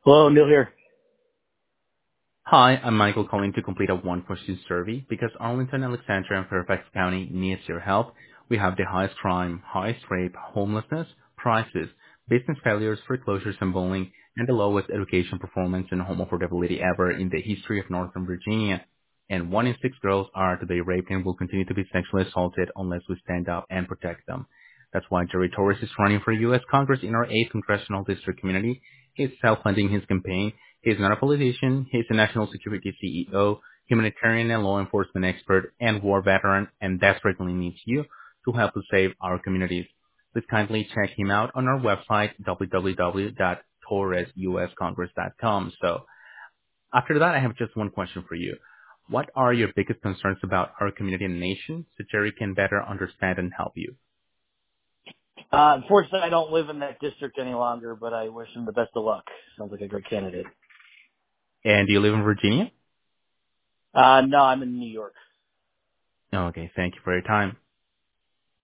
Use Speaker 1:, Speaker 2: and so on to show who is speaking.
Speaker 1: Hello, Neil here.
Speaker 2: Hi, I'm Michael calling to complete a one-question survey because Arlington, Alexandria, and Fairfax County needs your help. We have the highest crime, highest rape, homelessness, prices, business failures, foreclosures, and bullying, and the lowest education performance and home affordability ever in the history of Northern Virginia. And 1 in 6 girls are today raped and will continue to be sexually assaulted unless we stand up and protect them. That's why Jerry Torres is running for U.S. Congress in our 8th congressional district community. He's self-funding his campaign. He's not a politician. He's a national security CEO, humanitarian and law enforcement expert, and war veteran, and desperately needs you to help us save our communities. Please kindly check him out on our website, www.torresuscongress.com. So after that, I have just one question for you. What are your biggest concerns about our community and nation so Jerry can better understand and help you?
Speaker 1: Unfortunately, I don't live in that district any longer, but I wish him the best of luck. Sounds like a great candidate.
Speaker 2: And do you live in Virginia?
Speaker 1: No, I'm in New York.
Speaker 2: Okay, thank you for your time.